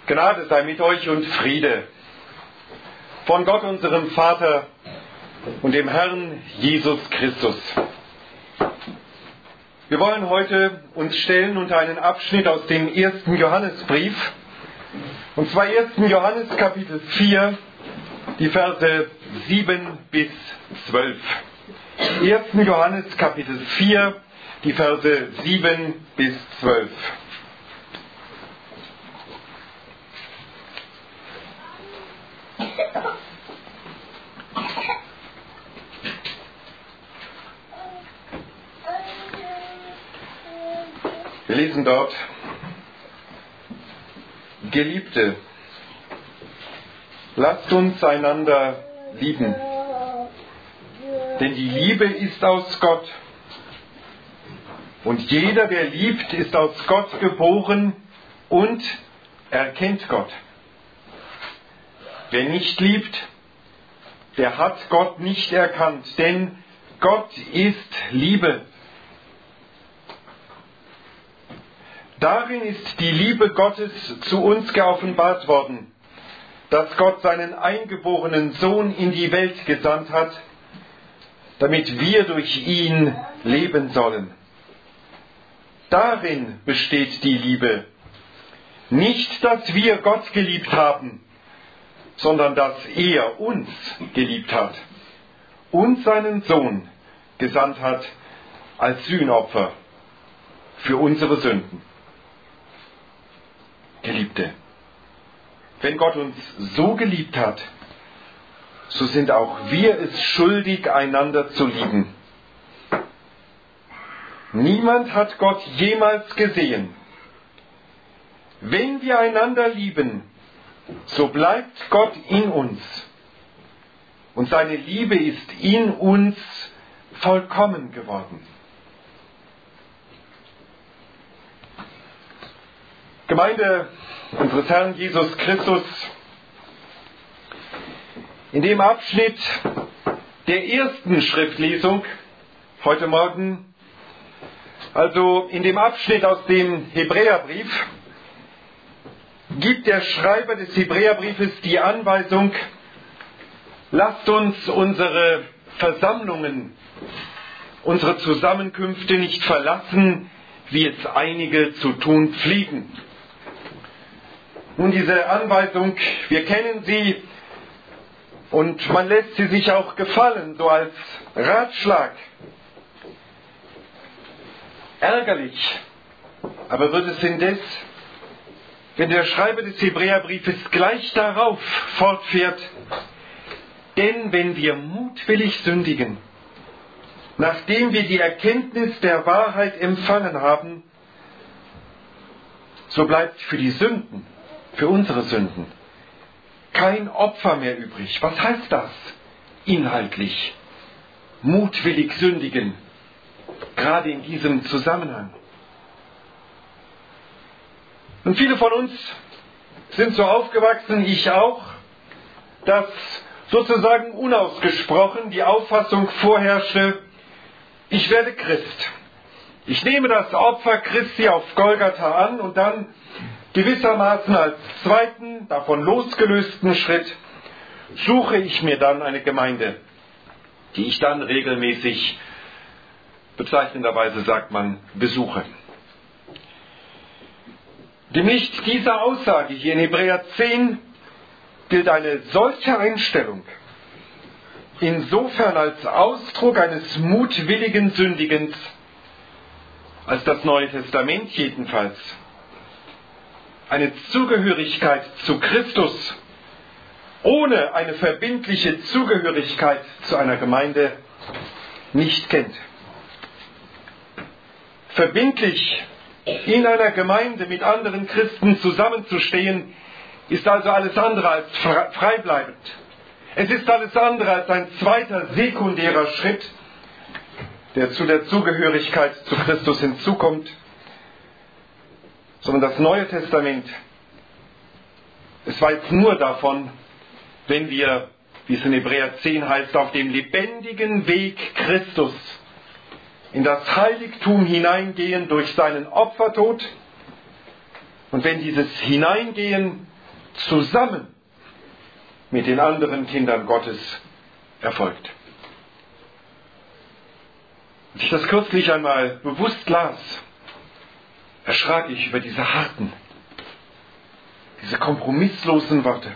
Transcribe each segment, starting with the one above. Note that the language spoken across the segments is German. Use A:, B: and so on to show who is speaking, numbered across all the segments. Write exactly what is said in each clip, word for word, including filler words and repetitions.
A: Gnade sei mit euch und Friede von Gott, unserem Vater und dem Herrn Jesus Christus. Wir wollen heute uns stellen unter einen Abschnitt aus dem ersten Johannesbrief, und zwar ersten Johannes Kapitel vier, die Verse sieben bis zwölf. ersten Johannes Kapitel vier, die Verse sieben bis zwölf. Wir lesen dort: Geliebte, lasst uns einander lieben, denn die Liebe ist aus Gott, und jeder, der liebt, ist aus Gott geboren und erkennt Gott. Wer nicht liebt, der hat Gott nicht erkannt, denn Gott ist Liebe. Darin ist die Liebe Gottes zu uns geoffenbart worden, dass Gott seinen eingeborenen Sohn in die Welt gesandt hat, damit wir durch ihn leben sollen. Darin besteht die Liebe. Nicht, dass wir Gott geliebt haben, sondern dass er uns geliebt hat und seinen Sohn gesandt hat als Sühnopfer für unsere Sünden. Geliebte, wenn Gott uns so geliebt hat, so sind auch wir es schuldig, einander zu lieben. Niemand hat Gott jemals gesehen. Wenn wir einander lieben, so bleibt Gott in uns, und seine Liebe ist in uns vollkommen geworden. Gemeinde unseres Herrn Jesus Christus, in dem Abschnitt der ersten Schriftlesung heute Morgen, also in dem Abschnitt aus dem Hebräerbrief, gibt der Schreiber des Hebräerbriefes die Anweisung: Lasst uns unsere Versammlungen, unsere Zusammenkünfte nicht verlassen, wie es einige zu tun pflegen. Nun, diese Anweisung, wir kennen sie und man lässt sie sich auch gefallen, so als Ratschlag. Ärgerlich, aber wird es indes, wenn der Schreiber des Hebräerbriefes gleich darauf fortfährt: Denn wenn wir mutwillig sündigen, nachdem wir die Erkenntnis der Wahrheit empfangen haben, so bleibt für die Sünden, für unsere Sünden, kein Opfer mehr übrig. Was heißt das inhaltlich? Mutwillig sündigen, gerade in diesem Zusammenhang. Und viele von uns sind so aufgewachsen, ich auch, dass sozusagen unausgesprochen die Auffassung vorherrschte: Ich werde Christ. Ich nehme das Opfer Christi auf Golgatha an und dann gewissermaßen als zweiten, davon losgelösten Schritt suche ich mir dann eine Gemeinde, die ich dann regelmäßig, bezeichnenderweise sagt man, besuche. Dem Licht dieser Aussage hier in Hebräer zehn gilt eine solche Einstellung insofern als Ausdruck eines mutwilligen Sündigens, als das Neue Testament jedenfalls eine Zugehörigkeit zu Christus ohne eine verbindliche Zugehörigkeit zu einer Gemeinde nicht kennt. Verbindlich in einer Gemeinde mit anderen Christen zusammenzustehen, ist also alles andere als freibleibend. Es ist alles andere als ein zweiter sekundärer Schritt, der zu der Zugehörigkeit zu Christus hinzukommt, sondern das Neue Testament, es weiß nur davon, wenn wir, wie es in Hebräer zehn heißt, auf dem lebendigen Weg Christus in das Heiligtum hineingehen durch seinen Opfertod und wenn dieses Hineingehen zusammen mit den anderen Kindern Gottes erfolgt. Als ich das kürzlich einmal bewusst las, erschrak ich über diese harten, diese kompromisslosen Worte.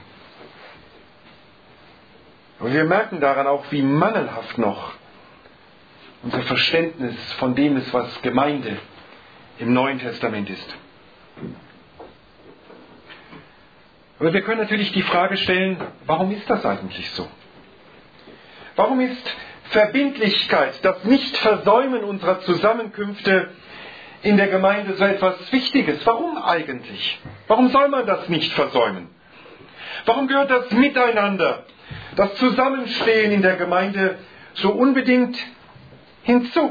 A: Aber wir merken daran auch, wie mangelhaft noch unser Verständnis von dem ist, was Gemeinde im Neuen Testament ist. Aber wir können natürlich die Frage stellen, warum ist das eigentlich so? Warum ist Verbindlichkeit, das Nicht-Versäumen unserer Zusammenkünfte in der Gemeinde so etwas Wichtiges? Warum eigentlich? Warum soll man das nicht versäumen? Warum gehört das Miteinander, das Zusammenstehen in der Gemeinde so unbedingt hinzu?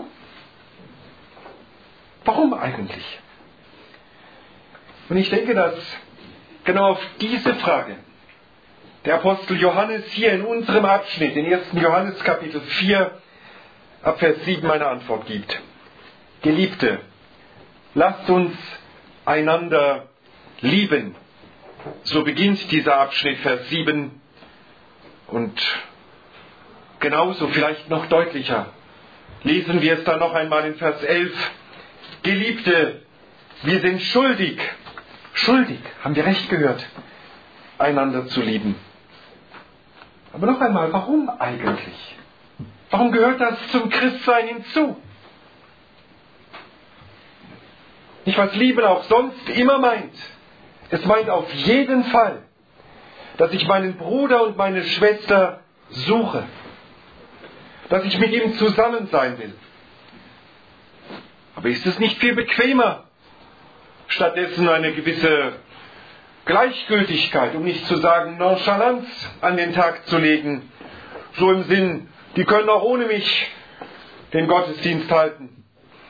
A: Warum eigentlich? Und ich denke, dass genau auf diese Frage der Apostel Johannes hier in unserem Abschnitt, in ersten Johannes Kapitel vier, ab Vers sieben eine Antwort gibt. Geliebte, lasst uns einander lieben. So beginnt dieser Abschnitt, Vers sieben. Und genauso, vielleicht noch deutlicher, lesen wir es dann noch einmal in Vers elf. Geliebte, wir sind schuldig, schuldig, haben wir recht gehört, einander zu lieben. Aber noch einmal, warum eigentlich? Warum gehört das zum Christsein hinzu? Nicht, was Lieben auch sonst immer meint. Es meint auf jeden Fall, dass ich meinen Bruder und meine Schwester suche. Dass ich mit ihm zusammen sein will. Aber ist es nicht viel bequemer, stattdessen eine gewisse Gleichgültigkeit, um nicht zu sagen Nonchalanz an den Tag zu legen, so im Sinn, die können auch ohne mich den Gottesdienst halten.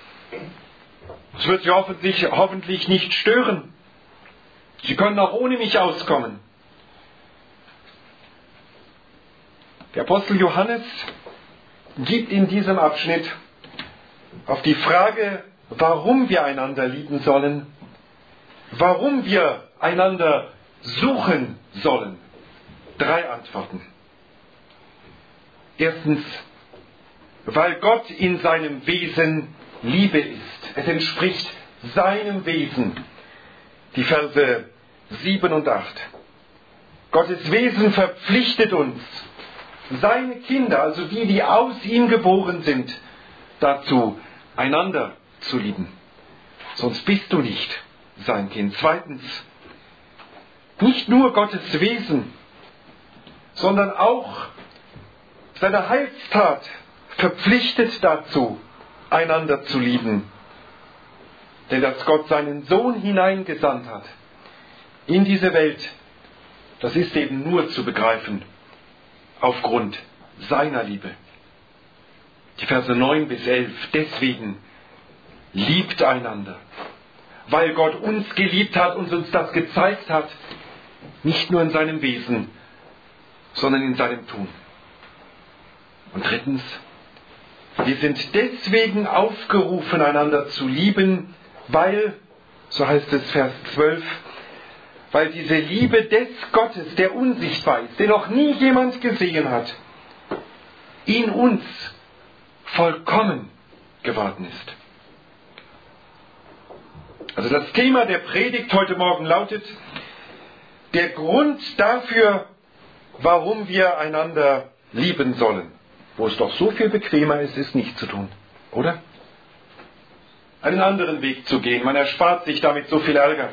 A: Es wird sie hoffentlich, hoffentlich nicht stören. Sie können auch ohne mich auskommen. Der Apostel Johannes gibt in diesem Abschnitt auf die Frage, warum wir einander lieben sollen, warum wir einander suchen sollen, drei Antworten. Erstens, weil Gott in seinem Wesen Liebe ist. Es entspricht seinem Wesen. Die Verse sieben und acht. Gottes Wesen verpflichtet uns, seine Kinder, also die, die aus ihm geboren sind, dazu, einander zu lieben. Sonst bist du nicht sein Kind. Zweitens, nicht nur Gottes Wesen, sondern auch seine Heilstat verpflichtet dazu, einander zu lieben. Denn dass Gott seinen Sohn hineingesandt hat in diese Welt, das ist eben nur zu begreifen aufgrund seiner Liebe. Die Verse neun bis elf, deswegen liebt einander, weil Gott uns geliebt hat und uns das gezeigt hat, nicht nur in seinem Wesen, sondern in seinem Tun. Und drittens, wir sind deswegen aufgerufen, einander zu lieben, weil, so heißt es Vers zwölf, weil diese Liebe des Gottes, der unsichtbar ist, den noch nie jemand gesehen hat, in uns vollkommen geworden ist. Also das Thema der Predigt heute Morgen lautet, der Grund dafür, warum wir einander lieben sollen. Wo es doch so viel bequemer ist, es nicht zu tun. Oder? Einen anderen Weg zu gehen. Man erspart sich damit so viel Ärger.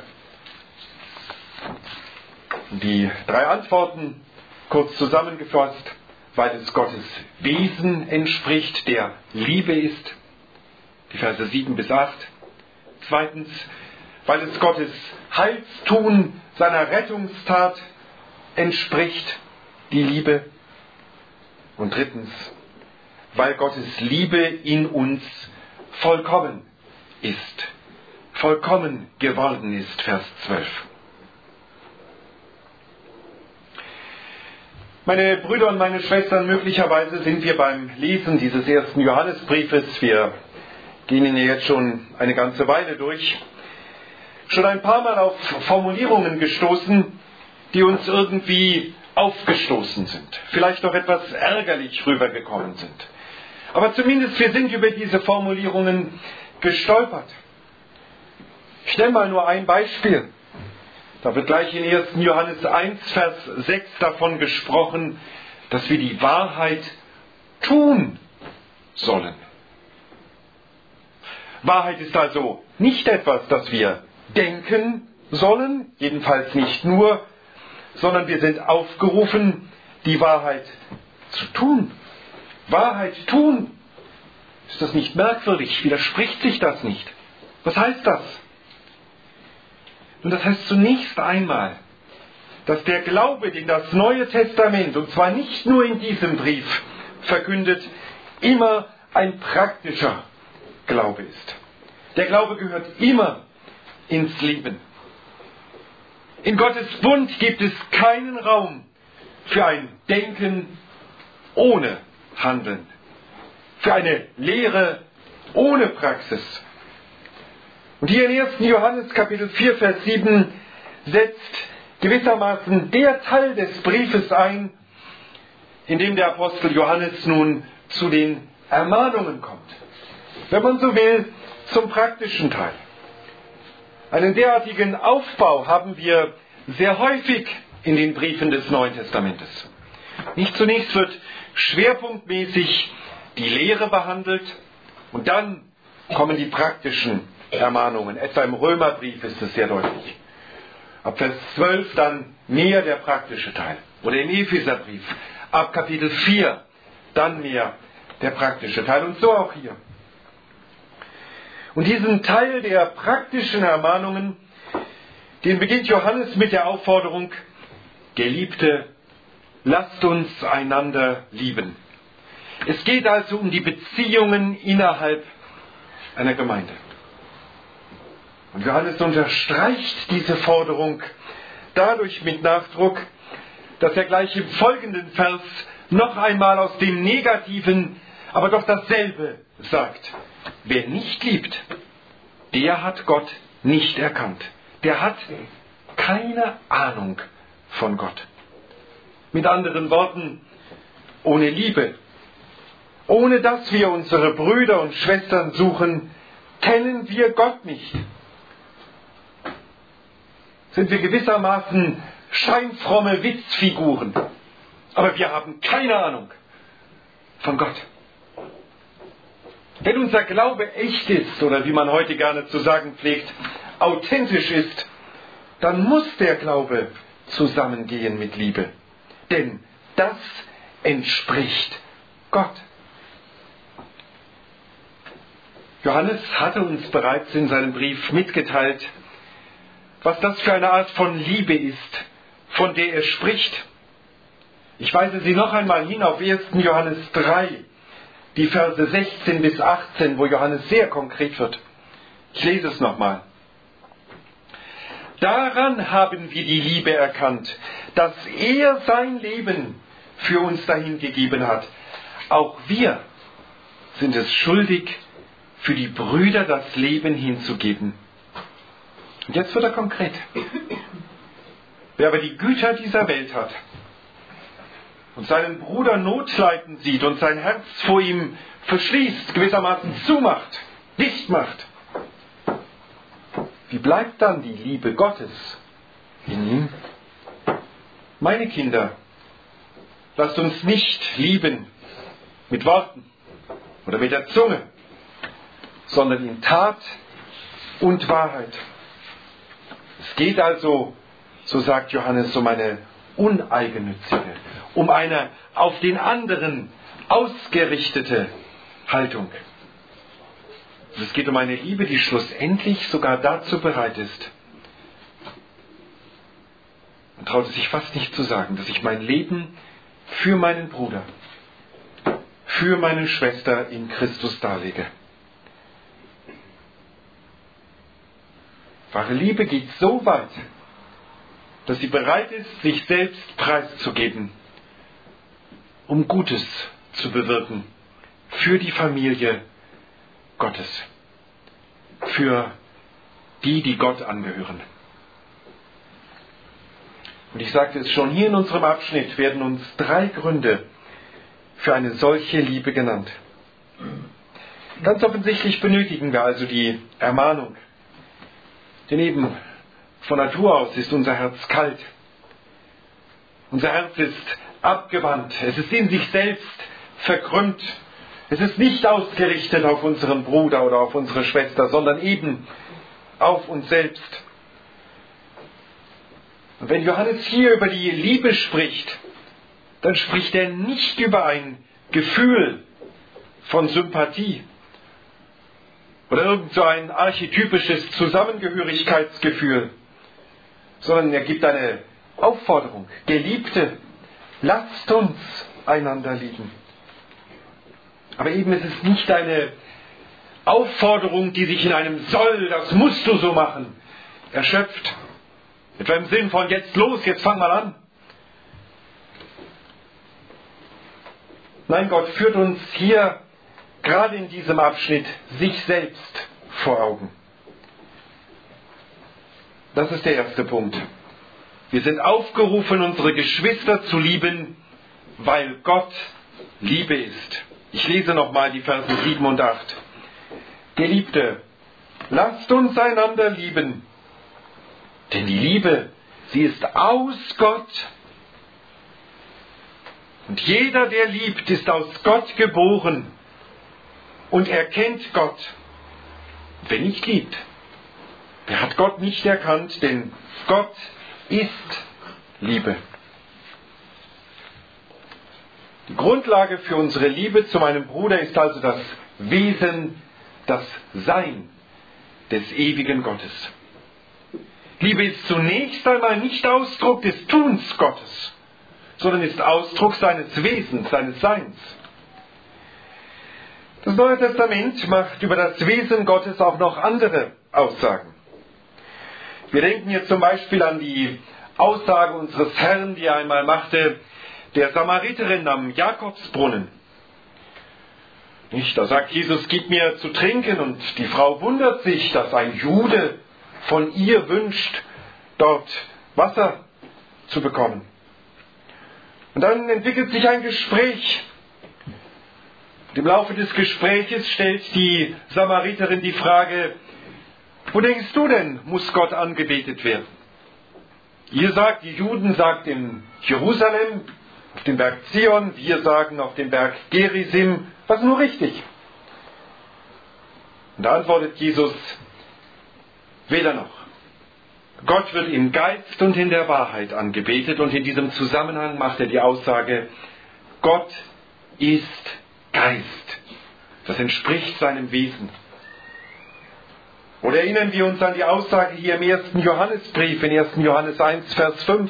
A: Die drei Antworten, kurz zusammengefasst, weil es Gottes Wesen entspricht, der Liebe ist. Die Verse sieben bis acht. Zweitens, weil es Gottes Heilstun, seiner Rettungstat entspricht, die Liebe. Und drittens, weil Gottes Liebe in uns vollkommen ist, vollkommen geworden ist, Vers zwölf. Meine Brüder und meine Schwestern, möglicherweise sind wir beim Lesen dieses ersten Johannesbriefes, wir gehen ihn jetzt schon eine ganze Weile durch, schon ein paar Mal auf Formulierungen gestoßen, die uns irgendwie aufgestoßen sind, vielleicht noch etwas ärgerlich rübergekommen sind. Aber zumindest wir sind über diese Formulierungen gestolpert. Ich nenne mal nur ein Beispiel. Da wird gleich in ersten Johannes eins, Vers sechs davon gesprochen, dass wir die Wahrheit tun sollen. Wahrheit ist also nicht etwas, das wir denken sollen, jedenfalls nicht nur, sondern wir sind aufgerufen, die Wahrheit zu tun. Wahrheit tun. Ist das nicht merkwürdig? Widerspricht sich das nicht? Was heißt das? Und das heißt zunächst einmal, dass der Glaube, den das Neue Testament, und zwar nicht nur in diesem Brief, verkündet, immer ein praktischer Glaube ist. Der Glaube gehört immer ins Leben. In Gottes Bund gibt es keinen Raum für ein Denken ohne Handeln, für eine Lehre ohne Praxis. Und hier in ersten Johannes Kapitel vier, Vers sieben setzt gewissermaßen der Teil des Briefes ein, in dem der Apostel Johannes nun zu den Ermahnungen kommt. Wenn man so will, zum praktischen Teil. Einen derartigen Aufbau haben wir sehr häufig in den Briefen des Neuen Testamentes. Nicht zunächst wird schwerpunktmäßig die Lehre behandelt und dann kommen die praktischen Ermahnungen. Etwa im Römerbrief ist es sehr deutlich. Ab Vers zwölf dann mehr der praktische Teil. Oder im Epheserbrief ab Kapitel vier dann mehr der praktische Teil. Und so auch hier. Und diesen Teil der praktischen Ermahnungen, den beginnt Johannes mit der Aufforderung, Geliebte, lasst uns einander lieben. Es geht also um die Beziehungen innerhalb einer Gemeinde. Und Johannes unterstreicht diese Forderung dadurch mit Nachdruck, dass er gleich im folgenden Vers noch einmal aus dem Negativen, aber doch dasselbe sagt. Wer nicht liebt, der hat Gott nicht erkannt. Der hat keine Ahnung von Gott. Mit anderen Worten, ohne Liebe, ohne dass wir unsere Brüder und Schwestern suchen, kennen wir Gott nicht. Sind wir gewissermaßen scheinfromme Witzfiguren, aber wir haben keine Ahnung von Gott. Wenn unser Glaube echt ist, oder wie man heute gerne zu sagen pflegt, authentisch ist, dann muss der Glaube zusammengehen mit Liebe. Denn das entspricht Gott. Johannes hatte uns bereits in seinem Brief mitgeteilt, was das für eine Art von Liebe ist, von der er spricht. Ich weise Sie noch einmal hin auf ersten Johannes drei, die Verse sechzehn bis achtzehn, wo Johannes sehr konkret wird. Ich lese es nochmal. Daran haben wir die Liebe erkannt, dass er sein Leben für uns dahingegeben hat. Auch wir sind es schuldig, für die Brüder das Leben hinzugeben. Und jetzt wird er konkret. Wer aber die Güter dieser Welt hat und seinen Bruder Notleiden sieht und sein Herz vor ihm verschließt, gewissermaßen zumacht, dicht macht, wie bleibt dann die Liebe Gottes in ihm? Meine Kinder, lasst uns nicht lieben mit Worten oder mit der Zunge, sondern in Tat und Wahrheit. Es geht also, so sagt Johannes, um eine uneigennützige, um eine auf den anderen ausgerichtete Haltung. Es geht um eine Liebe, die schlussendlich sogar dazu bereit ist. Man traut es sich fast nicht zu sagen, dass ich mein Leben für meinen Bruder, für meine Schwester in Christus darlege. Wahre Liebe geht so weit, dass sie bereit ist, sich selbst preiszugeben, um Gutes zu bewirken für die Familie Gottes, für die, die Gott angehören. Und ich sagte es schon, hier in unserem Abschnitt werden uns drei Gründe für eine solche Liebe genannt. Ganz offensichtlich benötigen wir also die Ermahnung. Denn eben von Natur aus ist unser Herz kalt. Unser Herz ist abgewandt. Es ist in sich selbst verkrümmt. Es ist nicht ausgerichtet auf unseren Bruder oder auf unsere Schwester, sondern eben auf uns selbst. Und wenn Johannes hier über die Liebe spricht, dann spricht er nicht über ein Gefühl von Sympathie oder irgend so ein archetypisches Zusammengehörigkeitsgefühl, sondern er gibt eine Aufforderung. Geliebte, lasst uns einander lieben. Aber eben es ist nicht eine Aufforderung, die sich in einem Soll, das musst du so machen, erschöpft. Etwa im Sinn von jetzt los, jetzt fang mal an. Nein, Gott führt uns hier gerade in diesem Abschnitt sich selbst vor Augen. Das ist der erste Punkt. Wir sind aufgerufen, unsere Geschwister zu lieben, weil Gott Liebe ist. Ich lese nochmal die Verse sieben und acht. Geliebte, lasst uns einander lieben, denn die Liebe, sie ist aus Gott. Und jeder, der liebt, ist aus Gott geboren und erkennt Gott. Wer nicht liebt, der hat Gott nicht erkannt, denn Gott ist Liebe. Die Grundlage für unsere Liebe zu meinem Bruder ist also das Wesen, das Sein des ewigen Gottes. Liebe ist zunächst einmal nicht Ausdruck des Tuns Gottes, sondern ist Ausdruck seines Wesens, seines Seins. Das Neue Testament macht über das Wesen Gottes auch noch andere Aussagen. Wir denken jetzt zum Beispiel an die Aussage unseres Herrn, die er einmal machte, der Samariterin am Jakobsbrunnen. Nicht, da sagt Jesus, gib mir zu trinken, und die Frau wundert sich, dass ein Jude von ihr wünscht, dort Wasser zu bekommen. Und dann entwickelt sich ein Gespräch. Und im Laufe des Gespräches stellt die Samariterin die Frage, wo denkst du denn, muss Gott angebetet werden? Ihr sagt, die Juden sagt in Jerusalem, auf dem Berg Zion, wir sagen auf dem Berg Gerizim, was nur richtig? Und da antwortet Jesus, weder noch. Gott wird im Geist und in der Wahrheit angebetet, und in diesem Zusammenhang macht er die Aussage, Gott ist Geist. Das entspricht seinem Wesen. Oder erinnern wir uns an die Aussage hier im ersten Johannesbrief, in ersten Johannes eins, Vers fünf.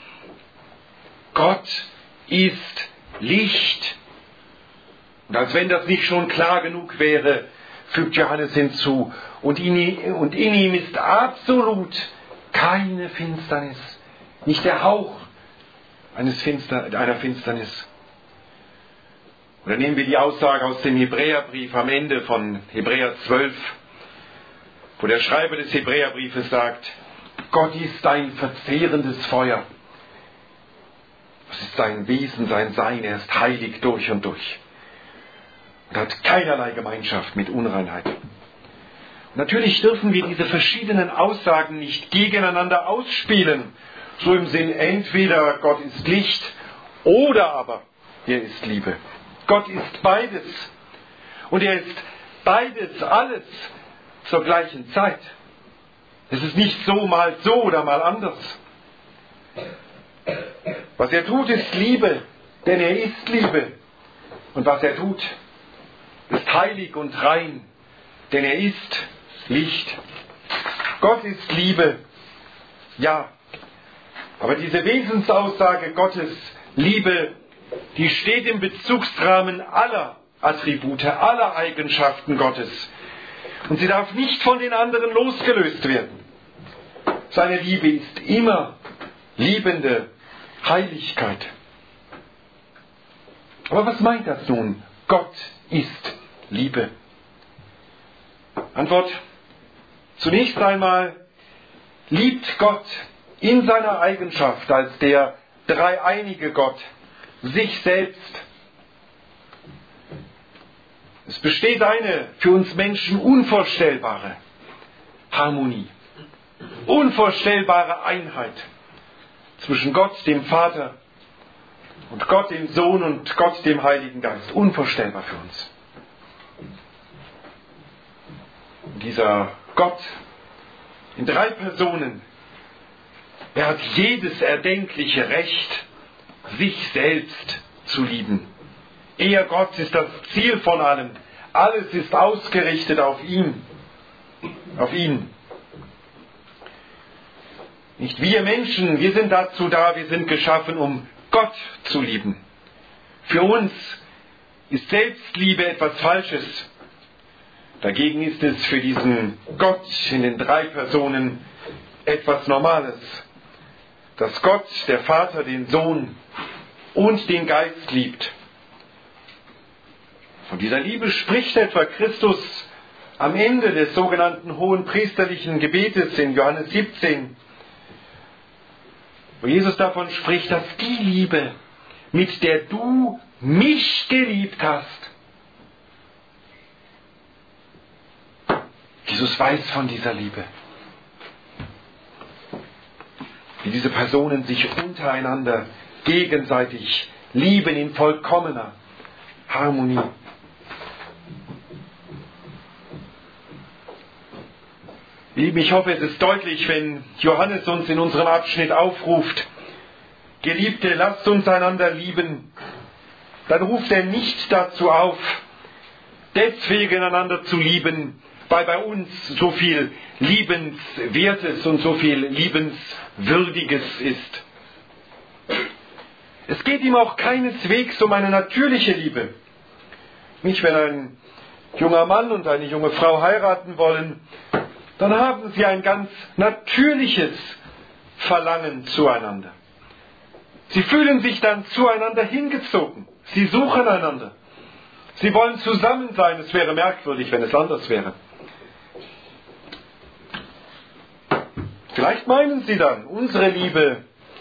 A: Gott ist Licht. Und als wenn das nicht schon klar genug wäre, fügt Johannes hinzu, und in, und in ihm ist absolut keine Finsternis, nicht der Hauch eines Finster, einer Finsternis. Oder nehmen wir die Aussage aus dem Hebräerbrief am Ende von Hebräer zwölf, wo der Schreiber des Hebräerbriefes sagt, Gott ist ein verzehrendes Feuer. Das ist sein Wesen, sein Sein, er ist heilig durch und durch und hat keinerlei Gemeinschaft mit Unreinheit. Und natürlich dürfen wir diese verschiedenen Aussagen nicht gegeneinander ausspielen, so im Sinn, entweder Gott ist Licht oder aber er ist Liebe. Gott ist beides, und er ist beides, alles zur gleichen Zeit. Es ist nicht so mal so oder mal anders. Was er tut, ist Liebe, denn er ist Liebe. Und was er tut, ist heilig und rein, denn er ist Licht. Gott ist Liebe, ja. Aber diese Wesensaussage Gottes, Liebe, die steht im Bezugsrahmen aller Attribute, aller Eigenschaften Gottes. Und sie darf nicht von den anderen losgelöst werden. Seine Liebe ist immer liebende Heiligkeit. Aber was meint das nun? Gott ist Liebe. Antwort: Zunächst einmal liebt Gott in seiner Eigenschaft als der dreieinige Gott sich selbst. Es besteht eine für uns Menschen unvorstellbare Harmonie, unvorstellbare Einheit zwischen Gott, dem Vater, und Gott, dem Sohn, und Gott, dem Heiligen Geist. Unvorstellbar für uns. Und dieser Gott in drei Personen, er hat jedes erdenkliche Recht, sich selbst zu lieben. Er, Gott, ist das Ziel von allem. Alles ist ausgerichtet auf ihn. Auf ihn. Nicht wir Menschen, wir sind dazu da, wir sind geschaffen, um Gott zu lieben. Für uns ist Selbstliebe etwas Falsches. Dagegen ist es für diesen Gott in den drei Personen etwas Normales. Dass Gott, der Vater, den Sohn und den Geist liebt. Von dieser Liebe spricht etwa Christus am Ende des sogenannten hohen priesterlichen Gebetes in Johannes siebzehn, wo Jesus davon spricht, dass die Liebe, mit der du mich geliebt hast. Jesus weiß von dieser Liebe. Wie diese Personen sich untereinander gegenseitig lieben in vollkommener Harmonie. Lieben, ich hoffe, es ist deutlich, wenn Johannes uns in unserem Abschnitt aufruft, Geliebte, lasst uns einander lieben, dann ruft er nicht dazu auf, deswegen einander zu lieben, weil bei uns so viel Liebenswertes und so viel Liebenswürdiges ist. Es geht ihm auch keineswegs um eine natürliche Liebe. Nicht, wenn ein junger Mann und eine junge Frau heiraten wollen, dann haben sie ein ganz natürliches Verlangen zueinander. Sie fühlen sich dann zueinander hingezogen. Sie suchen einander. Sie wollen zusammen sein. Es wäre merkwürdig, wenn es anders wäre. Vielleicht meinen sie dann, unsere Liebe,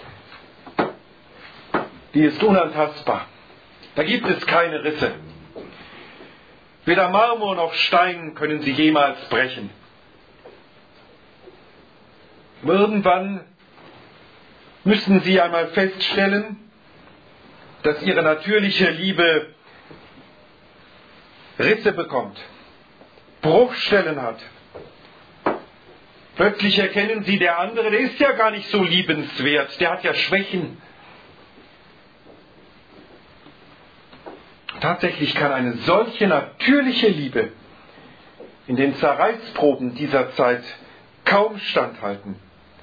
A: die ist unantastbar. Da gibt es keine Risse. Weder Marmor noch Stein können sie jemals brechen. Irgendwann müssen sie einmal feststellen, dass ihre natürliche Liebe Risse bekommt, Bruchstellen hat. Plötzlich erkennen sie, der andere, der ist ja gar nicht so liebenswert, der hat ja Schwächen. Tatsächlich kann eine solche natürliche Liebe in den Zerreißproben dieser Zeit kaum standhalten.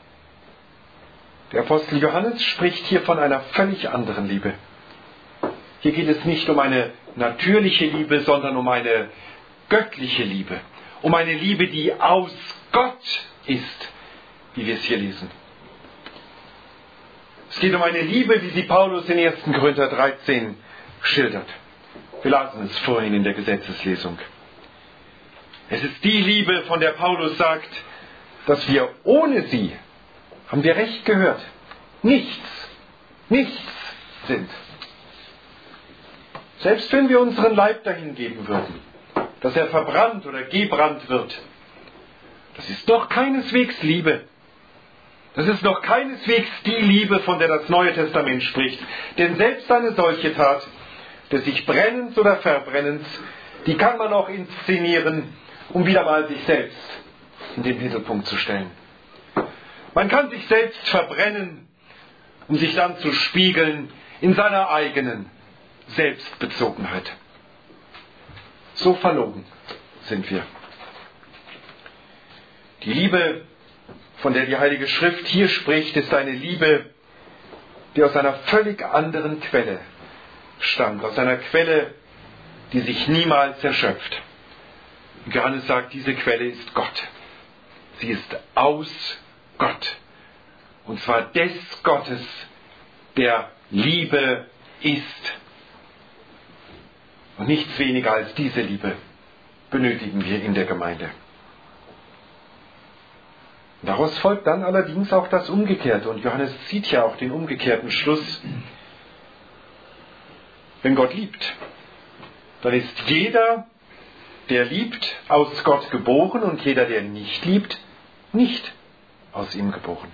A: Der Apostel Johannes spricht hier von einer völlig anderen Liebe. Hier geht es nicht um eine natürliche Liebe, sondern um eine göttliche Liebe. Um eine Liebe, die aus Gott ist, wie wir es hier lesen. Es geht um eine Liebe, wie sie Paulus in ersten Korinther dreizehn schildert. Wir lasen es vorhin in der Gesetzeslesung. Es ist die Liebe, von der Paulus sagt, dass wir ohne sie, haben wir recht gehört, nichts, nichts sind. Selbst wenn wir unseren Leib dahin geben würden, dass er verbrannt oder gebrannt wird, das ist doch keineswegs Liebe. Das ist doch keineswegs die Liebe, von der das Neue Testament spricht. Denn selbst eine solche Tat, des sich Brennens oder Verbrennens, die kann man auch inszenieren, um wieder mal sich selbst in den Mittelpunkt zu stellen. Man kann sich selbst verbrennen, um sich dann zu spiegeln in seiner eigenen Selbstbezogenheit. So verlogen sind wir. Die Liebe, von der die Heilige Schrift hier spricht, ist eine Liebe, die aus einer völlig anderen Quelle stammt. Aus einer Quelle, die sich niemals erschöpft. Und Johannes sagt, diese Quelle ist Gott. Sie ist aus Gott. Und zwar des Gottes, der Liebe ist. Und nichts weniger als diese Liebe benötigen wir in der Gemeinde. Daraus folgt dann allerdings auch das Umgekehrte. Und Johannes zieht ja auch den umgekehrten Schluss. Wenn Gott liebt, dann ist jeder, der liebt, aus Gott geboren und jeder, der nicht liebt, nicht aus ihm geboren.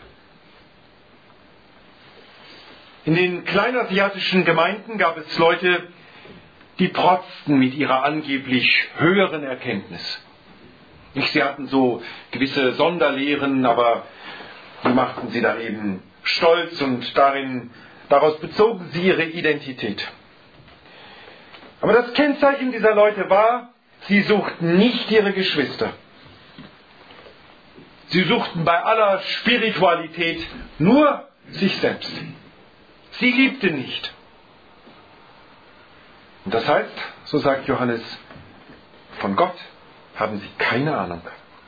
A: In den kleinasiatischen Gemeinden gab es Leute, die protzten mit ihrer angeblich höheren Erkenntnis. Nicht, sie hatten so gewisse Sonderlehren, aber die machten sie dann eben stolz und darin, daraus bezogen sie ihre Identität. Aber das Kennzeichen dieser Leute war, sie suchten nicht ihre Geschwister. Sie suchten bei aller Spiritualität nur sich selbst. Sie liebten nicht. Und das heißt, so sagt Johannes, von Gott haben sie keine Ahnung.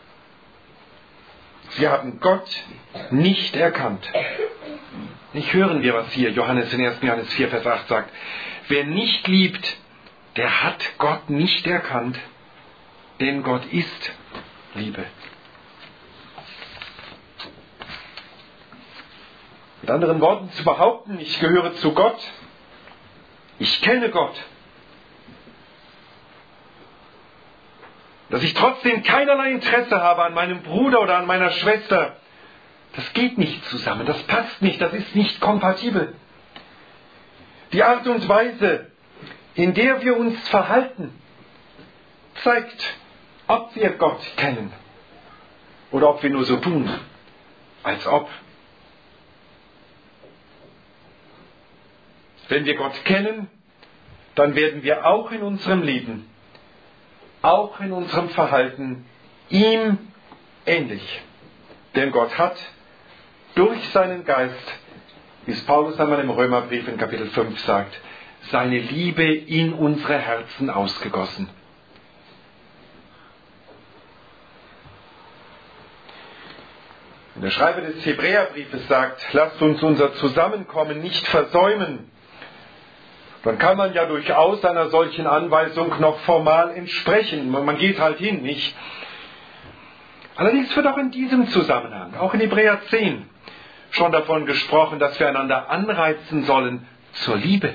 A: Sie haben Gott nicht erkannt. Nicht hören wir, was hier Johannes in ersten Johannes vier, Vers acht sagt. Wer nicht liebt, der hat Gott nicht erkannt, denn Gott ist Liebe. Mit anderen Worten zu behaupten, ich gehöre zu Gott, ich kenne Gott, dass ich trotzdem keinerlei Interesse habe an meinem Bruder oder an meiner Schwester, das geht nicht zusammen, das passt nicht, das ist nicht kompatibel. Die Art und Weise, in der wir uns verhalten, zeigt, ob wir Gott kennen oder ob wir nur so tun, als ob. Wenn wir Gott kennen, dann werden wir auch in unserem Leben, auch in unserem Verhalten ihm ähnlich. Denn Gott hat durch seinen Geist, wie es Paulus einmal im Römerbrief in Kapitel fünf sagt, seine Liebe in unsere Herzen ausgegossen. Und der Schreiber des Hebräerbriefes sagt, lasst uns unser Zusammenkommen nicht versäumen. Dann kann man ja durchaus einer solchen Anweisung noch formal entsprechen. Man geht halt hin, nicht? Allerdings wird auch in diesem Zusammenhang, auch in Hebräer zehn, schon davon gesprochen, dass wir einander anreizen sollen zur Liebe.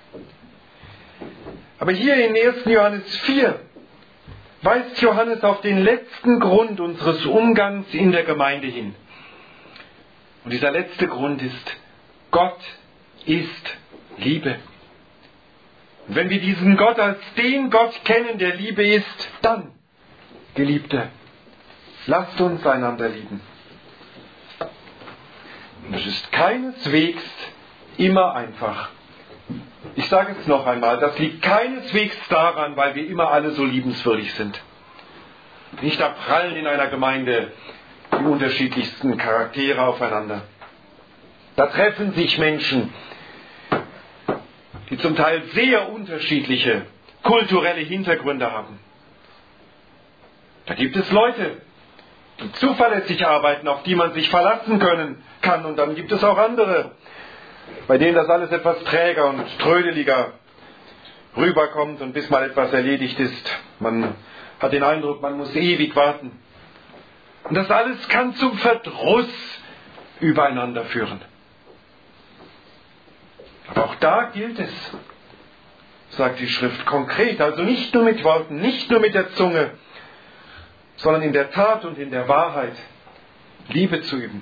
A: Aber hier in ersten Johannes vier weist Johannes auf den letzten Grund unseres Umgangs in der Gemeinde hin. Und dieser letzte Grund ist, Gott ist Liebe. Und wenn wir diesen Gott als den Gott kennen, der Liebe ist, dann, Geliebte, lasst uns einander lieben. Und das ist keineswegs immer einfach. Ich sage es noch einmal, das liegt keineswegs daran, weil wir immer alle so liebenswürdig sind. Nicht da prallen in einer Gemeinde die unterschiedlichsten Charaktere aufeinander. Da treffen sich Menschen, die zum Teil sehr unterschiedliche kulturelle Hintergründe haben. Da gibt es Leute, die zuverlässig arbeiten, auf die man sich verlassen können kann. Und dann gibt es auch andere, bei denen das alles etwas träger und trödeliger rüberkommt und bis mal etwas erledigt ist. Man hat den Eindruck, man muss ewig warten. Und das alles kann zum Verdruss übereinander führen. Aber auch da gilt es, sagt die Schrift konkret, also nicht nur mit Worten, nicht nur mit der Zunge, sondern in der Tat und in der Wahrheit Liebe zu üben.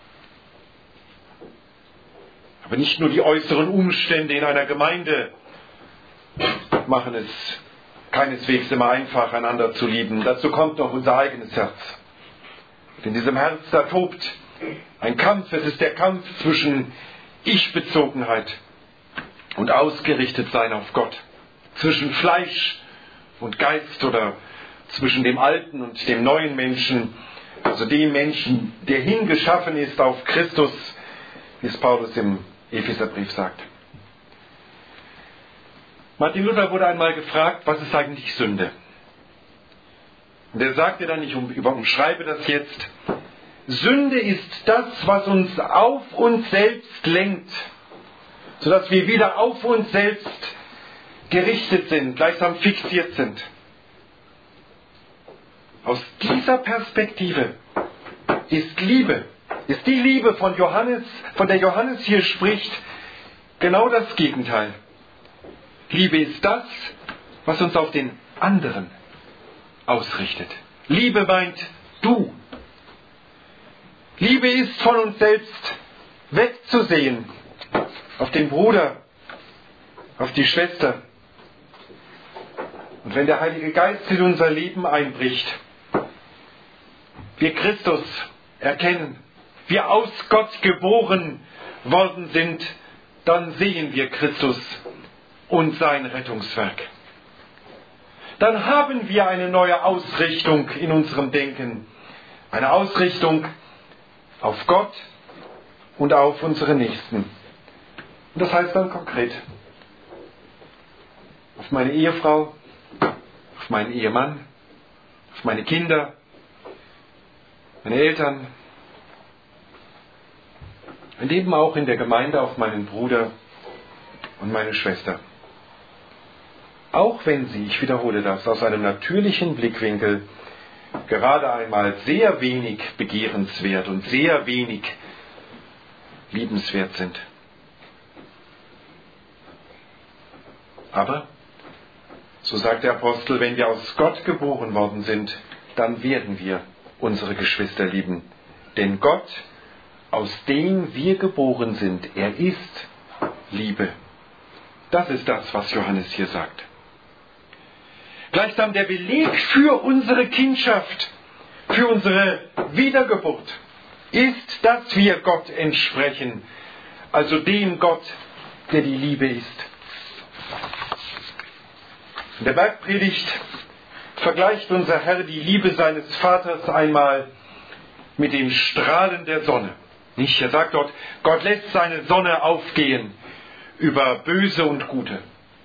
A: Aber nicht nur die äußeren Umstände in einer Gemeinde machen es keineswegs immer einfach, einander zu lieben. Dazu kommt noch unser eigenes Herz. In diesem Herz, da tobt ein Kampf. Es ist der Kampf zwischen Ich-Bezogenheit und Ausgerichtetsein auf Gott. Zwischen Fleisch und Geist oder zwischen dem alten und dem neuen Menschen. Also dem Menschen, der hingeschaffen ist auf Christus, wie es Paulus im Epheserbrief sagt. Martin Luther wurde einmal gefragt, was ist eigentlich Sünde? Und er sagte dann, ich umschreibe das jetzt, Sünde ist das, was uns auf uns selbst lenkt, sodass wir wieder auf uns selbst gerichtet sind, gleichsam fixiert sind. Aus dieser Perspektive ist Liebe. Ist die Liebe von Johannes, von der Johannes hier spricht, genau das Gegenteil. Liebe ist das, was uns auf den anderen ausrichtet. Liebe meint du. Liebe ist von uns selbst wegzusehen, auf den Bruder, auf die Schwester. Und wenn der Heilige Geist in unser Leben einbricht, wir Christus erkennen, wir aus Gott geboren worden sind, dann sehen wir Christus und sein Rettungswerk. Dann haben wir eine neue Ausrichtung in unserem Denken. Eine Ausrichtung auf Gott und auf unsere Nächsten. Und das heißt dann konkret auf meine Ehefrau, auf meinen Ehemann, auf meine Kinder, meine Eltern, und eben auch in der Gemeinde auf meinen Bruder und meine Schwester. Auch wenn sie, ich wiederhole das, aus einem natürlichen Blickwinkel gerade einmal sehr wenig begehrenswert und sehr wenig liebenswert sind. Aber, so sagt der Apostel, wenn wir aus Gott geboren worden sind, dann werden wir unsere Geschwister lieben. Denn Gott, aus dem wir geboren sind, er ist Liebe. Das ist das, was Johannes hier sagt. Gleichsam der Beleg für unsere Kindschaft, für unsere Wiedergeburt, ist, dass wir Gott entsprechen, also dem Gott, der die Liebe ist. In der Bergpredigt vergleicht unser Herr die Liebe seines Vaters einmal mit den Strahlen der Sonne. Nicht? Er sagt dort, Gott lässt seine Sonne aufgehen über Böse und Gute.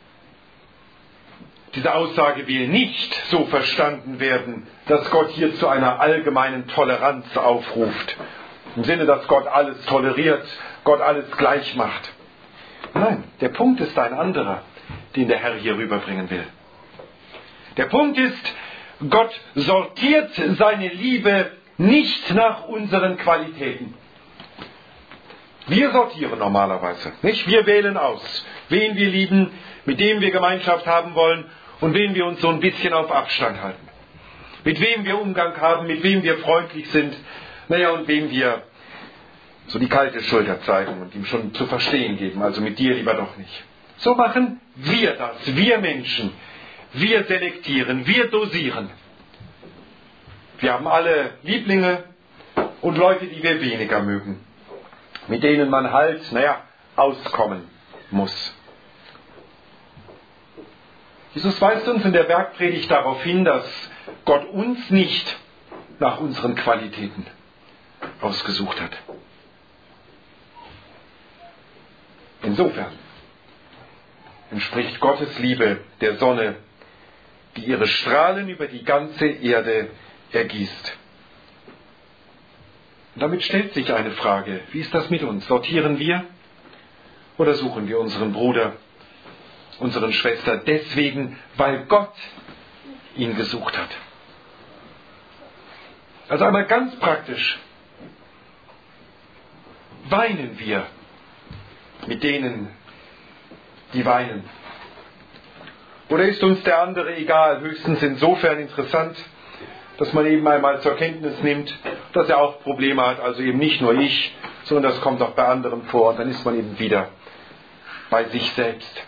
A: Diese Aussage will nicht so verstanden werden, dass Gott hier zu einer allgemeinen Toleranz aufruft. Im Sinne, dass Gott alles toleriert, Gott alles gleich macht. Nein, der Punkt ist ein anderer, den der Herr hier rüberbringen will. Der Punkt ist, Gott sortiert seine Liebe nicht nach unseren Qualitäten. Wir sortieren normalerweise, nicht? Wir wählen aus, wen wir lieben, mit dem wir Gemeinschaft haben wollen und wen wir uns so ein bisschen auf Abstand halten. Mit wem wir Umgang haben, mit wem wir freundlich sind, naja, und wem wir so die kalte Schulter zeigen und ihm schon zu verstehen geben, also mit dir lieber doch nicht. So machen wir das, wir Menschen. Wir selektieren, wir dosieren. Wir haben alle Lieblinge und Leute, die wir weniger mögen, mit denen man halt, naja, auskommen muss. Jesus weist uns in der Bergpredigt darauf hin, dass Gott uns nicht nach unseren Qualitäten ausgesucht hat. Insofern entspricht Gottes Liebe der Sonne, die ihre Strahlen über die ganze Erde ergießt. Und damit stellt sich eine Frage, wie ist das mit uns? Sortieren wir oder suchen wir unseren Bruder, unseren Schwester deswegen, weil Gott ihn gesucht hat? Also einmal ganz praktisch. Weinen wir mit denen, die weinen? Oder ist uns der andere egal, höchstens insofern interessant, dass man eben einmal zur Kenntnis nimmt, dass er auch Probleme hat, also eben nicht nur ich, sondern das kommt auch bei anderen vor und dann ist man eben wieder bei sich selbst.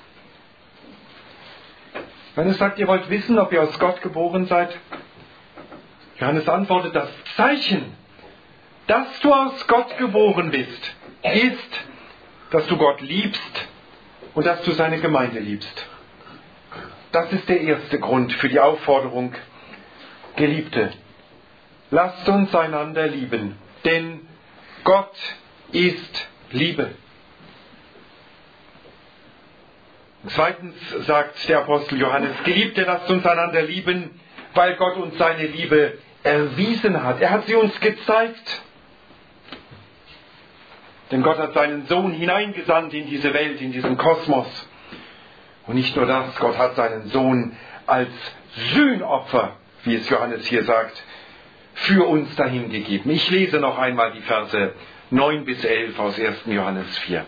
A: Johannes sagt, ihr wollt wissen, ob ihr aus Gott geboren seid? Johannes antwortet, das Zeichen, dass du aus Gott geboren bist, ist, dass du Gott liebst und dass du seine Gemeinde liebst. Das ist der erste Grund für die Aufforderung, Geliebte, lasst uns einander lieben, denn Gott ist Liebe. Zweitens sagt der Apostel Johannes, Geliebte, lasst uns einander lieben, weil Gott uns seine Liebe erwiesen hat. Er hat sie uns gezeigt. Denn Gott hat seinen Sohn hineingesandt in diese Welt, in diesen Kosmos. Und nicht nur das, Gott hat seinen Sohn als Sühnopfer, wie es Johannes hier sagt, für uns dahingegeben. Ich lese noch einmal die Verse neun bis elf aus ersten Johannes vier.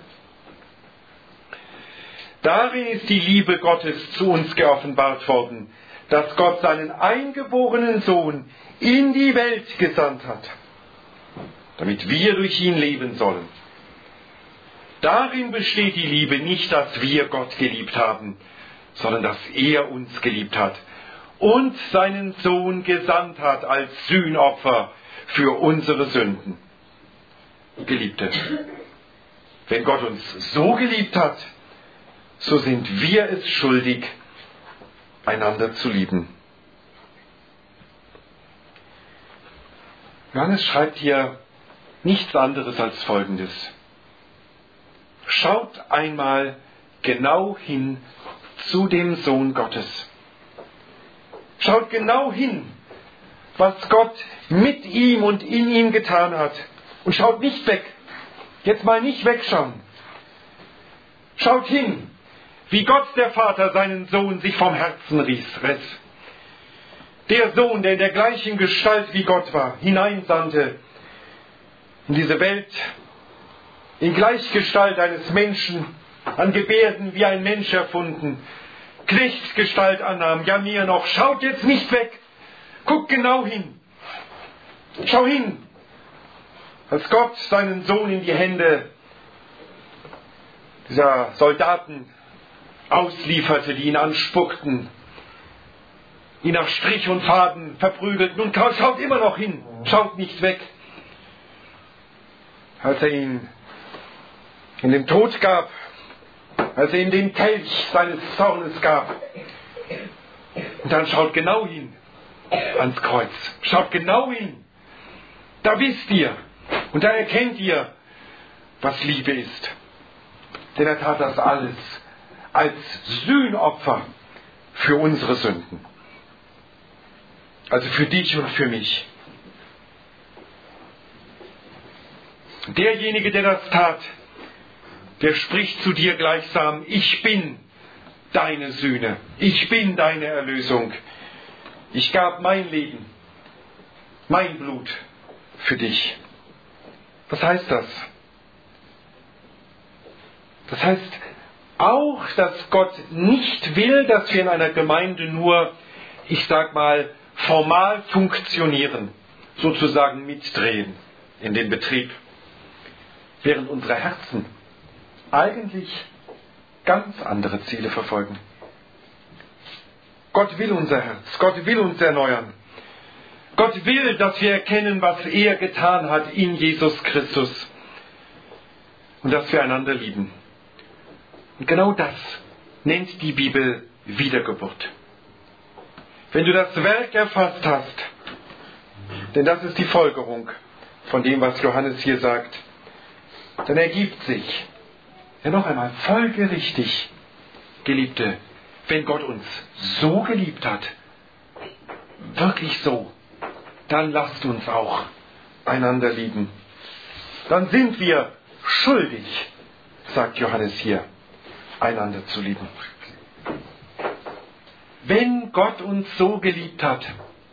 A: Darin ist die Liebe Gottes zu uns geoffenbart worden, dass Gott seinen eingeborenen Sohn in die Welt gesandt hat, damit wir durch ihn leben sollen. Darin besteht die Liebe, nicht, dass wir Gott geliebt haben, sondern dass er uns geliebt hat und seinen Sohn gesandt hat als Sühnopfer für unsere Sünden. Geliebte, wenn Gott uns so geliebt hat, so sind wir es schuldig, einander zu lieben. Johannes schreibt hier nichts anderes als Folgendes. Schaut einmal genau hin zu dem Sohn Gottes. Schaut genau hin, was Gott mit ihm und in ihm getan hat. Und schaut nicht weg. Jetzt mal nicht wegschauen. Schaut hin, wie Gott der Vater seinen Sohn sich vom Herzen riss. Der Sohn, der in der gleichen Gestalt wie Gott war, hineinsandte in diese Welt, in Gleichgestalt eines Menschen, an Gebärden wie ein Mensch erfunden, Knechtsgestalt annahm, ja mehr noch. Schaut jetzt nicht weg. Guckt genau hin. Schau hin. Als Gott seinen Sohn in die Hände dieser Soldaten auslieferte, die ihn anspuckten, ihn nach Strich und Faden verprügelten. Und schaut immer noch hin. Schaut nicht weg. Als er ihn in den Tod gab, als er ihm den Kelch seines Zornes gab. Und dann schaut genau hin ans Kreuz. Schaut genau hin. Da wisst ihr und da erkennt ihr, was Liebe ist. Denn er tat das alles als Sühnopfer für unsere Sünden. Also für dich und für mich. Derjenige, der das tat, der spricht zu dir gleichsam, ich bin deine Sühne, ich bin deine Erlösung. Ich gab mein Leben, mein Blut für dich. Was heißt das? Das heißt auch, dass Gott nicht will, dass wir in einer Gemeinde nur, ich sag mal, formal funktionieren, sozusagen mitdrehen in den Betrieb, während unsere Herzen eigentlich ganz andere Ziele verfolgen. Gott will unser Herz, Gott will uns erneuern. Gott will, dass wir erkennen, was er getan hat in Jesus Christus und dass wir einander lieben. Und genau das nennt die Bibel Wiedergeburt. Wenn du das Werk erfasst hast, denn das ist die Folgerung von dem, was Johannes hier sagt, dann ergibt sich, ja noch einmal, folgerichtig, Geliebte, wenn Gott uns so geliebt hat, wirklich so, dann lasst uns auch einander lieben. Dann sind wir schuldig, sagt Johannes hier, einander zu lieben. Wenn Gott uns so geliebt hat,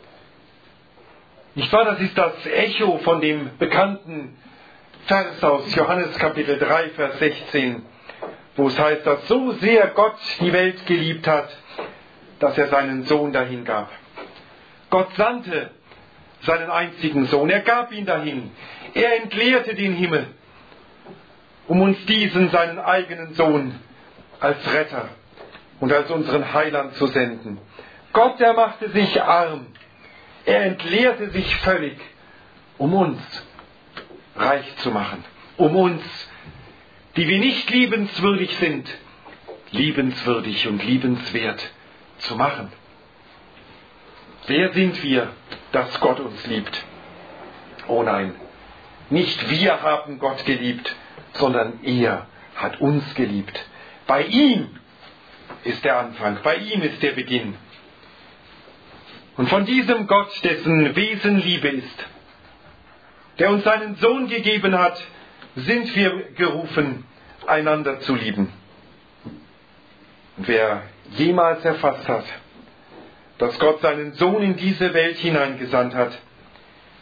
A: nicht wahr, das ist das Echo von dem bekannten Vers aus Johannes Kapitel drei, Vers sechzehn, wo es heißt, dass so sehr Gott die Welt geliebt hat, dass er seinen Sohn dahin gab. Gott sandte seinen einzigen Sohn, er gab ihn dahin, er entleerte den Himmel, um uns diesen, seinen eigenen Sohn, als Retter und als unseren Heiland zu senden. Gott, er machte sich arm, er entleerte sich völlig, um uns reich zu machen, um uns, die wir nicht liebenswürdig sind, liebenswürdig und liebenswert zu machen. Wer sind wir, dass Gott uns liebt? Oh nein, nicht wir haben Gott geliebt, sondern er hat uns geliebt. Bei ihm ist der Anfang, bei ihm ist der Beginn. Und von diesem Gott, dessen Wesen Liebe ist, der uns seinen Sohn gegeben hat, sind wir gerufen, einander zu lieben. Und wer jemals erfasst hat, dass Gott seinen Sohn in diese Welt hineingesandt hat,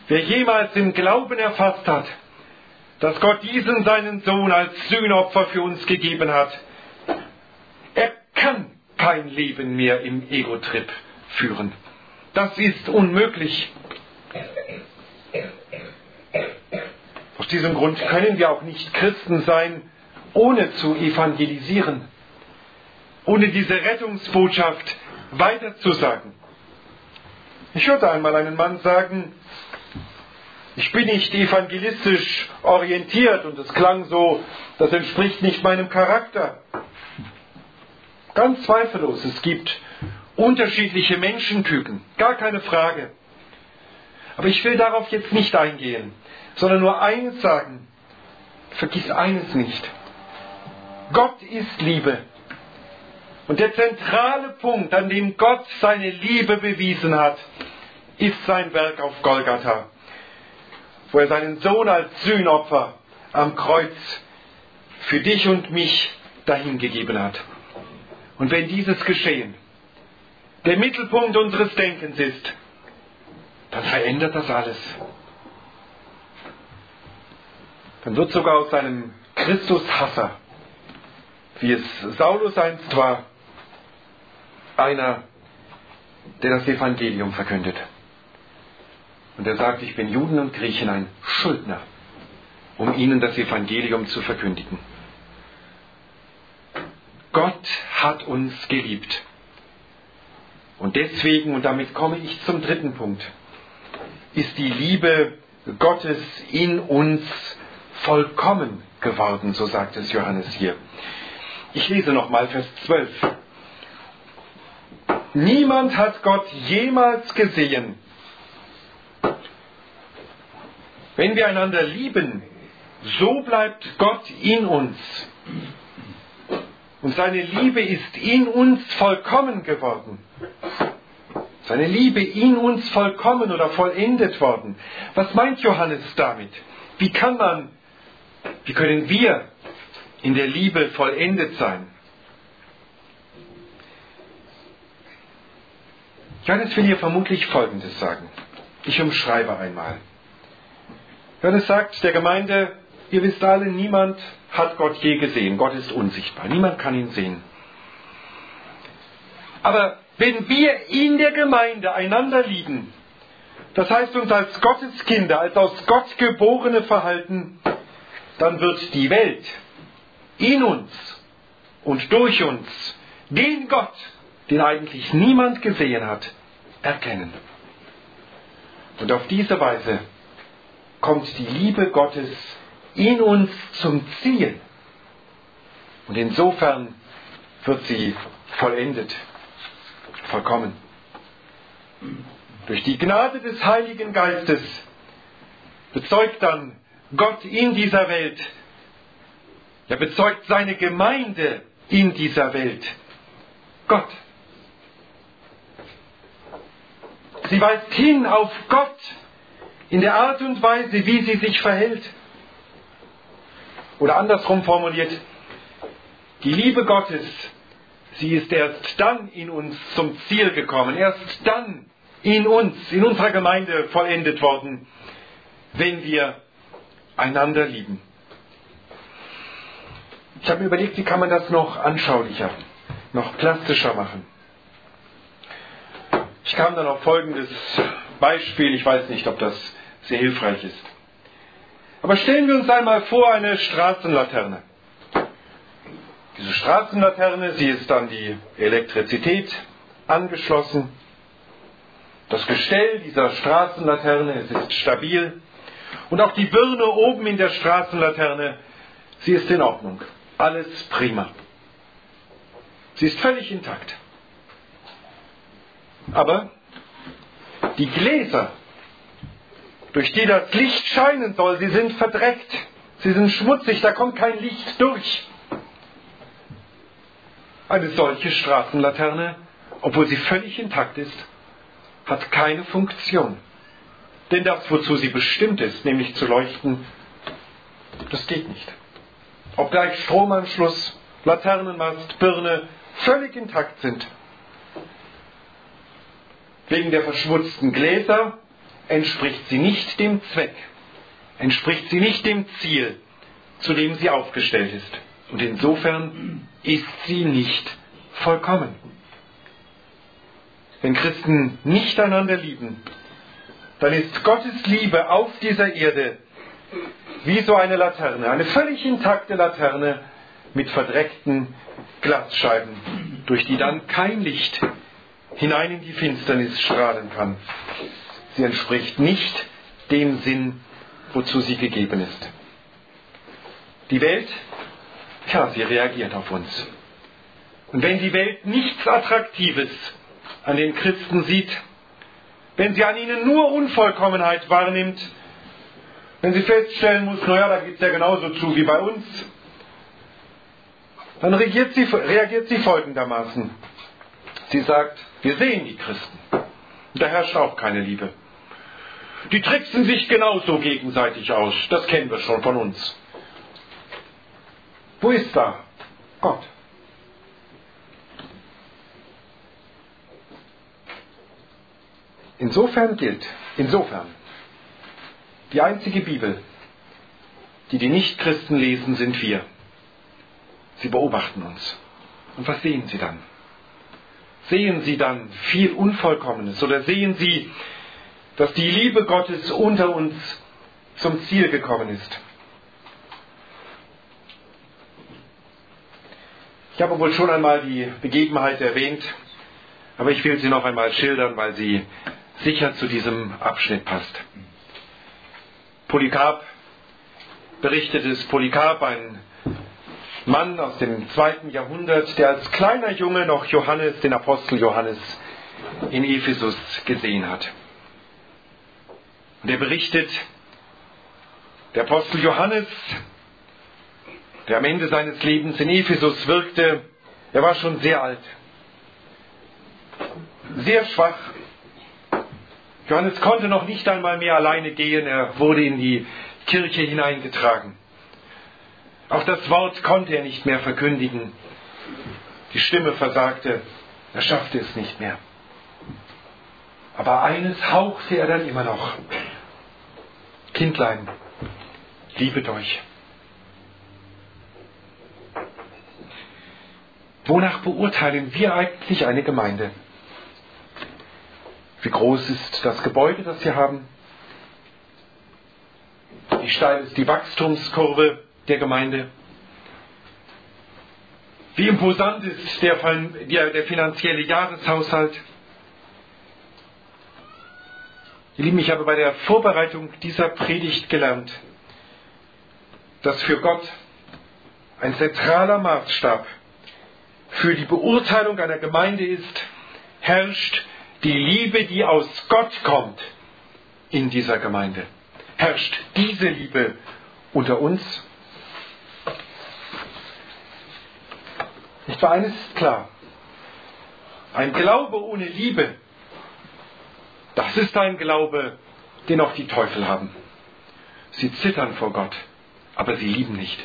A: wer jemals im Glauben erfasst hat, dass Gott diesen seinen Sohn als Sühnopfer für uns gegeben hat, er kann kein Leben mehr im Ego-Trip führen. Das ist unmöglich. Aus diesem Grund können wir auch nicht Christen sein, ohne zu evangelisieren, ohne diese Rettungsbotschaft weiterzusagen. Ich hörte einmal einen Mann sagen, ich bin nicht evangelistisch orientiert und es klang so, das entspricht nicht meinem Charakter. Ganz zweifellos, es gibt unterschiedliche Menschentypen, gar keine Frage. Aber ich will darauf jetzt nicht eingehen, sondern nur eines sagen, vergiss eines nicht. Gott ist Liebe. Und der zentrale Punkt, an dem Gott seine Liebe bewiesen hat, ist sein Werk auf Golgatha, wo er seinen Sohn als Sühnopfer am Kreuz für dich und mich dahingegeben hat. Und wenn dieses Geschehen der Mittelpunkt unseres Denkens ist, dann verändert das alles. Dann wird sogar aus einem Christushasser, wie es Saulus einst war, einer, der das Evangelium verkündet. Und er sagt, ich bin Juden und Griechen ein Schuldner, um ihnen das Evangelium zu verkündigen. Gott hat uns geliebt. Und deswegen, und damit komme ich zum dritten Punkt, ist die Liebe Gottes in uns vollkommen geworden, so sagt es Johannes hier. Ich lese nochmal Vers zwölf. Niemand hat Gott jemals gesehen. Wenn wir einander lieben, so bleibt Gott in uns. Und seine Liebe ist in uns vollkommen geworden. Seine Liebe in uns vollkommen oder vollendet worden. Was meint Johannes damit? Wie kann man, wie können wir in der Liebe vollendet sein? Johannes will hier vermutlich Folgendes sagen. Ich umschreibe einmal. Johannes sagt der Gemeinde, ihr wisst alle, niemand hat Gott je gesehen. Gott ist unsichtbar. Niemand kann ihn sehen. Aber wenn wir in der Gemeinde einander lieben, das heißt uns als Gotteskinder, als aus Gott geborene verhalten, dann wird die Welt in uns und durch uns den Gott, den eigentlich niemand gesehen hat, erkennen. Und auf diese Weise kommt die Liebe Gottes in uns zum Ziel. Und insofern wird sie vollendet, vollkommen. Durch die Gnade des Heiligen Geistes bezeugt dann Gott in dieser Welt, er bezeugt seine Gemeinde in dieser Welt, Gott. Sie weist hin auf Gott in der Art und Weise, wie sie sich verhält. Oder andersrum formuliert, die Liebe Gottes, sie ist erst dann in uns zum Ziel gekommen, erst dann in uns, in unserer Gemeinde vollendet worden, wenn wir einander lieben. Ich habe mir überlegt, wie kann man das noch anschaulicher, noch plastischer machen. Ich kam dann auf folgendes Beispiel, ich weiß nicht, ob das sehr hilfreich ist. Aber stellen wir uns einmal vor, eine Straßenlaterne. Diese Straßenlaterne, sie ist an die Elektrizität angeschlossen. Das Gestell dieser Straßenlaterne, es ist stabil. Und auch die Birne oben in der Straßenlaterne, sie ist in Ordnung. Alles prima. Sie ist völlig intakt. Aber die Gläser, durch die das Licht scheinen soll, sie sind verdreckt. Sie sind schmutzig, da kommt kein Licht durch. Eine solche Straßenlaterne, obwohl sie völlig intakt ist, hat keine Funktion. Denn das, wozu sie bestimmt ist, nämlich zu leuchten, das geht nicht. Obgleich Stromanschluss, Laternenmast, Birne völlig intakt sind. Wegen der verschmutzten Gläser entspricht sie nicht dem Zweck, entspricht sie nicht dem Ziel, zu dem sie aufgestellt ist. Und insofern ist sie nicht vollkommen. Wenn Christen nicht einander lieben, dann ist Gottes Liebe auf dieser Erde wie so eine Laterne, eine völlig intakte Laterne mit verdreckten Glasscheiben, durch die dann kein Licht hinein in die Finsternis strahlen kann. Sie entspricht nicht dem Sinn, wozu sie gegeben ist. Die Welt, ja, sie reagiert auf uns. Und wenn die Welt nichts Attraktives an den Christen sieht, wenn sie an ihnen nur Unvollkommenheit wahrnimmt, wenn sie feststellen muss, naja, da geht es ja genauso zu wie bei uns, dann reagiert sie, reagiert sie folgendermaßen. Sie sagt, wir sehen die Christen. Und da herrscht auch keine Liebe. Die tricksen sich genauso gegenseitig aus. Das kennen wir schon von uns. Wo ist da Gott? Insofern gilt, insofern, die einzige Bibel, die die Nichtchristen lesen, sind wir. Sie beobachten uns. Und was sehen sie dann? Sehen sie dann viel Unvollkommenes oder sehen sie, dass die Liebe Gottes unter uns zum Ziel gekommen ist? Ich habe wohl schon einmal die Begebenheit erwähnt, aber ich will sie noch einmal schildern, weil sie sicher zu diesem Abschnitt passt. Polycarp berichtet es, Polycarp, ein Mann aus dem zweiten Jahrhundert, der als kleiner Junge noch Johannes, den Apostel Johannes, in Ephesus gesehen hat. Und er berichtet, der Apostel Johannes, der am Ende seines Lebens in Ephesus wirkte, er war schon sehr alt, sehr schwach. Johannes konnte noch nicht einmal mehr alleine gehen, er wurde in die Kirche hineingetragen. Auch das Wort konnte er nicht mehr verkündigen. Die Stimme versagte, er schaffte es nicht mehr. Aber eines hauchte er dann immer noch. Kindlein, liebet euch. Wonach beurteilen wir eigentlich eine Gemeinde? Wie groß ist das Gebäude, das wir haben? Wie steil ist die Wachstumskurve der Gemeinde? Wie imposant ist der, der, der finanzielle Jahreshaushalt? Ihr Lieben, ich habe bei der Vorbereitung dieser Predigt gelernt, dass für Gott ein zentraler Maßstab für die Beurteilung einer Gemeinde ist, herrscht die Liebe, die aus Gott kommt, in dieser Gemeinde. Herrscht diese Liebe unter uns? Nicht wahr? Eines ist klar. Ein Glaube ohne Liebe, das ist ein Glaube, den auch die Teufel haben. Sie zittern vor Gott, aber sie lieben nicht.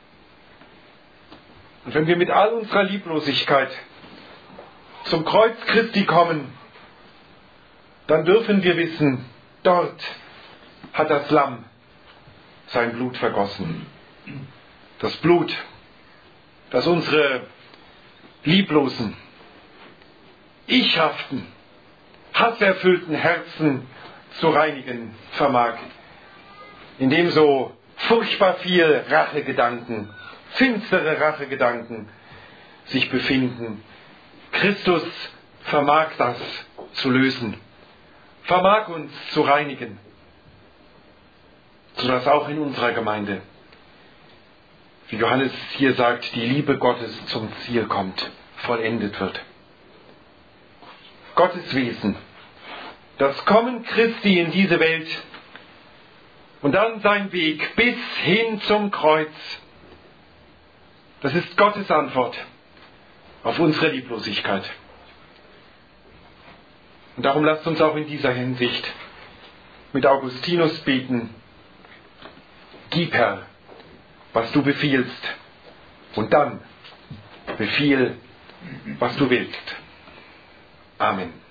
A: Und wenn wir mit all unserer Lieblosigkeit zum Kreuz Christi kommen, dann dürfen wir wissen, dort hat das Lamm sein Blut vergossen. Das Blut, das unsere lieblosen, ichhaften, hasserfüllten Herzen zu reinigen vermag, indem so furchtbar viel Rachegedanken, finstere Rachegedanken sich befinden. Christus vermag das zu lösen, vermag uns zu reinigen, sodass auch in unserer Gemeinde, wie Johannes hier sagt, die Liebe Gottes zum Ziel kommt, vollendet wird. Gottes Wesen, das Kommen Christi in diese Welt und dann sein Weg bis hin zum Kreuz, das ist Gottes Antwort auf unsere Lieblosigkeit. Und darum lasst uns auch in dieser Hinsicht mit Augustinus beten: Gib, Herr, was du befiehlst, und dann befiehl, was du willst. Amen.